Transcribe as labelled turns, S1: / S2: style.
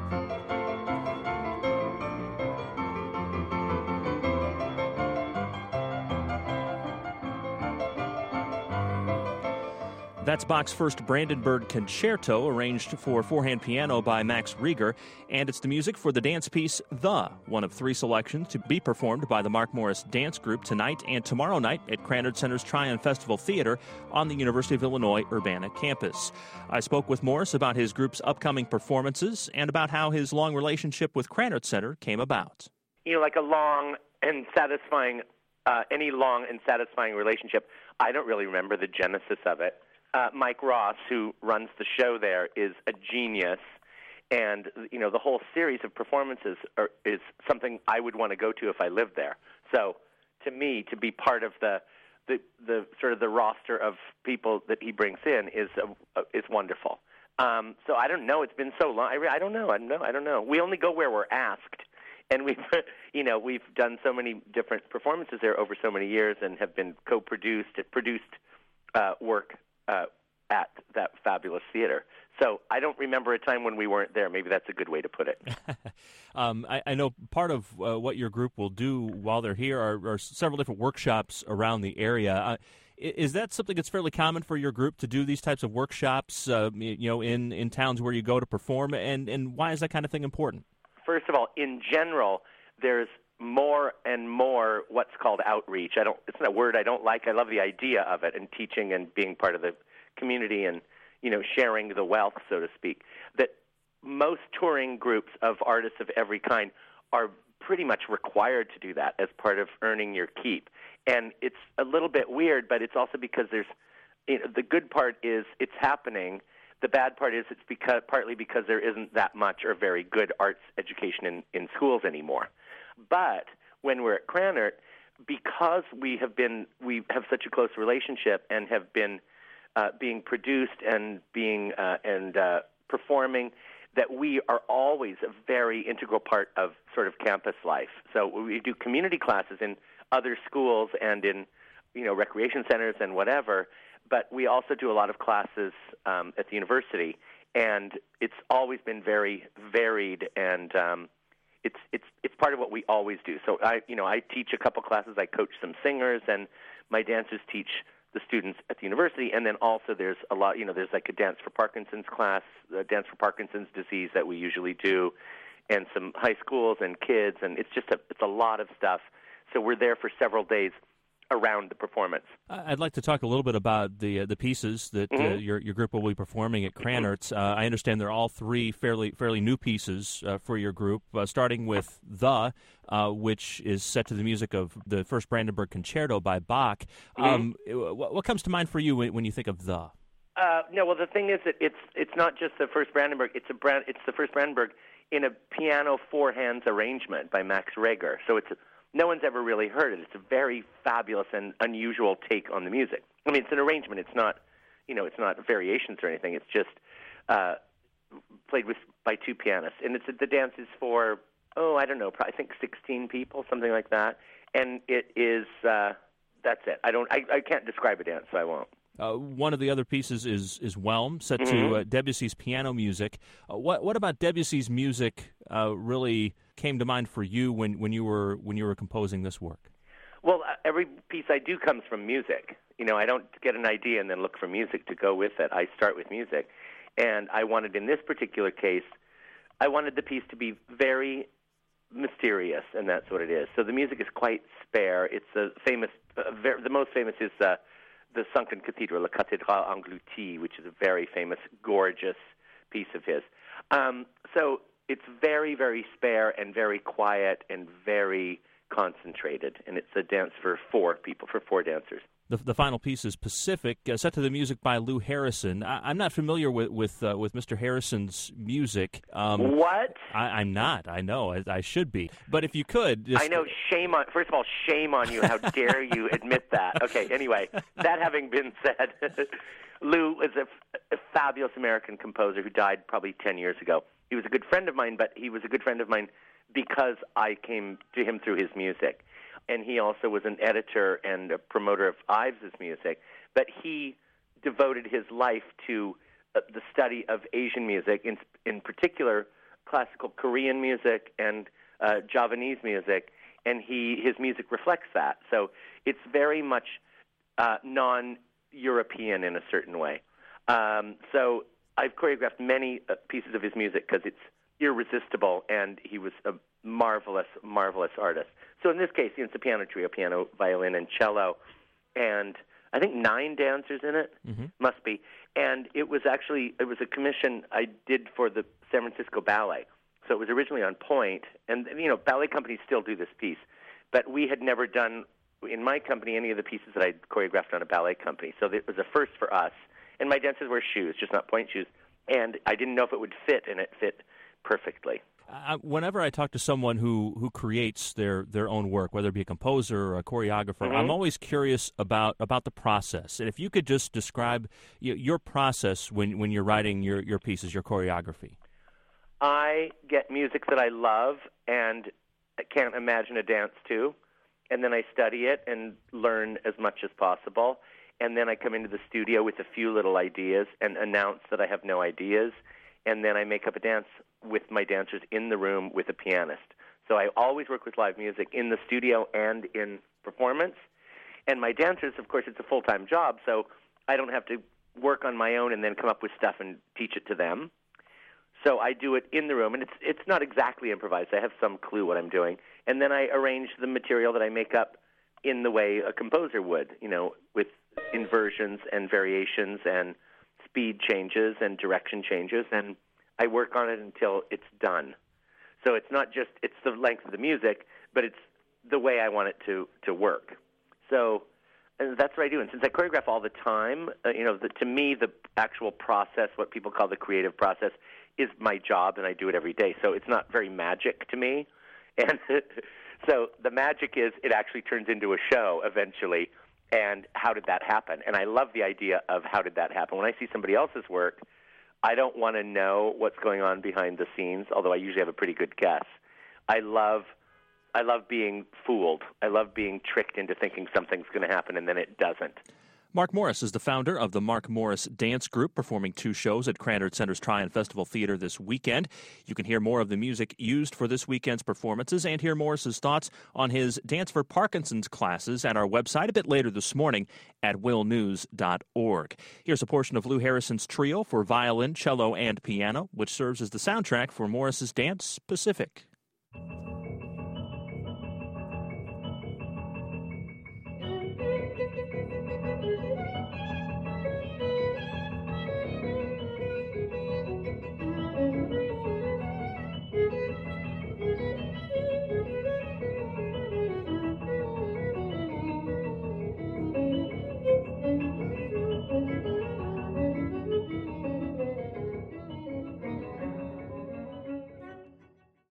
S1: That's Bach's first Brandenburg Concerto, arranged for four-hand piano by Max Reger, and it's the music for the dance piece The, one of three selections to be performed by the Mark Morris Dance Group tonight and tomorrow night at Krannert Center's Tryon Festival Theater on the University of Illinois Urbana campus. I spoke with Morris about his group's upcoming performances and about how his long relationship with Krannert Center came about.
S2: Like a long and satisfying, any long and satisfying relationship, I don't really remember the genesis of it. Mike Ross, who runs the show there, is a genius, and the whole series of performances is something I would want to go to if I lived there. So, to me, to be part of the sort of the roster of people that he brings in is wonderful. So I don't know. It's been so long. I don't know. We only go where we're asked, and we've done so many different performances there over so many years, and have been produced work at that fabulous theater. So I don't remember a time when we weren't there. Maybe that's a good way to put it.
S1: I know part of what your group will do while they're here are several different workshops around the area. Is that something that's fairly common for your group to do these types of workshops, in towns where you go to perform? And why is that kind of thing important?
S2: First of all, in general, there's more and more what's called outreach. It's not a word I don't like. I love the idea of it, and teaching and being part of the community and, sharing the wealth, so to speak. That most touring groups of artists of every kind are pretty much required to do that as part of earning your keep. And it's a little bit weird, but it's also because there's, the good part is it's happening. The bad part is it's partly because there isn't that much or very good arts education in schools anymore. But when we're at Krannert, because we have such a close relationship and have been being produced and being performing, that we are always a very integral part of sort of campus life. So we do community classes in other schools and in recreation centers and whatever, but we also do a lot of classes at the university, and it's always been very varied, and it's part of what we always do. So I teach a couple classes, I coach some singers, and my dancers teach the students at the university. And then also there's a lot, there's like a Dance for Parkinson's class, Dance for Parkinson's disease that we usually do, and some high schools and kids, and it's a lot of stuff. So we're there for several days around the performance.
S1: I'd like to talk a little bit about the pieces that your group will be performing at Krannert. I understand they're all three fairly new pieces for your group, starting with The, which is set to the music of the first Brandenburg Concerto by Bach. What comes to mind for you when you think of The?
S2: No, well, the thing is that it's not just the first Brandenburg. It's the first Brandenburg in a piano four hands arrangement by Max Reger. So no one's ever really heard it. It's a very fabulous and unusual take on the music. I mean, it's an arrangement. It's not, it's not variations or anything. It's just played by two pianists. And the dance is for, I don't know, I think 16 people, something like that. And it is, that's it. I can't describe a dance, so I won't.
S1: One of the other pieces is Whelm, set to Debussy's piano music. What about Debussy's music really came to mind for you when you were composing this work?
S2: Well, every piece I do comes from music. I don't get an idea and then look for music to go with it. I start with music. And I wanted, in this particular case, I wanted the piece to be very mysterious, and that's what it is. So the music is quite spare. It's the most famous is the Sunken Cathedral, La Cathédrale Engloutie, which is a very famous, gorgeous piece of his. So it's very, very spare and very quiet and very concentrated, and it's a dance for four people, for four dancers.
S1: The final piece is Pacific, set to the music by Lou Harrison. I'm not familiar with Mr. Harrison's music.
S2: What?
S1: I'm not. I know. I should be. But if you could...
S2: I know. First of all, shame on you. How dare you admit that? Okay, anyway, that having been said, Lou is a fabulous American composer who died probably 10 years ago. He was a good friend of mine, but he was a good friend of mine because I came to him through his music. And he also was an editor and a promoter of Ives' music. But he devoted his life to the study of Asian music, in particular classical Korean music and Javanese music, and his music reflects that. So it's very much non-European in a certain way. So I've choreographed many pieces of his music because it's irresistible, and he was a marvelous, marvelous artist. So in this case, it's a piano trio, piano, violin, and cello, and I think 9 dancers in it, must be. And it was a commission I did for the San Francisco Ballet. So it was originally on Point, and ballet companies still do this piece, but we had never done in my company any of the pieces that I'd choreographed on a ballet company. So it was a first for us, and my dancers wear shoes, just not Point shoes, and I didn't know if it would fit, and it fit perfectly.
S1: Whenever I talk to someone who creates their own work, whether it be a composer or a choreographer, I'm always curious about the process. And if you could just describe your process when you're writing your pieces, your choreography.
S2: I get music that I love and I can't imagine a dance to, and then I study it and learn as much as possible. And then I come into the studio with a few little ideas and announce that I have no ideas, and then I make up a dance with my dancers in the room with a pianist. So I always work with live music in the studio and in performance. And my dancers, of course, it's a full-time job, so I don't have to work on my own and then come up with stuff and teach it to them. So I do it in the room, and it's not exactly improvised. I have some clue what I'm doing. And then I arrange the material that I make up in the way a composer would, with inversions and variations and speed changes and direction changes, and I work on it until it's done. So it's not just it's the length of the music, but it's the way I want it to work. So and that's what I do. And since I choreograph all the time, to me, the actual process, what people call the creative process, is my job, and I do it every day. So it's not very magic to me. And so the magic is it actually turns into a show eventually. And how did that happen? And I love the idea of how did that happen. When I see somebody else's work, I don't want to know what's going on behind the scenes, although I usually have a pretty good guess. I love being fooled. I love being tricked into thinking something's going to happen and then it doesn't.
S1: Mark Morris is the founder of the Mark Morris Dance Group, performing 2 shows at Krannert Center's Tryon Festival Theater this weekend. You can hear more of the music used for this weekend's performances and hear Morris's thoughts on his Dance for Parkinson's classes at our website a bit later this morning at willnews.org. Here's a portion of Lou Harrison's trio for violin, cello, and piano, which serves as the soundtrack for Morris's Dance Pacific.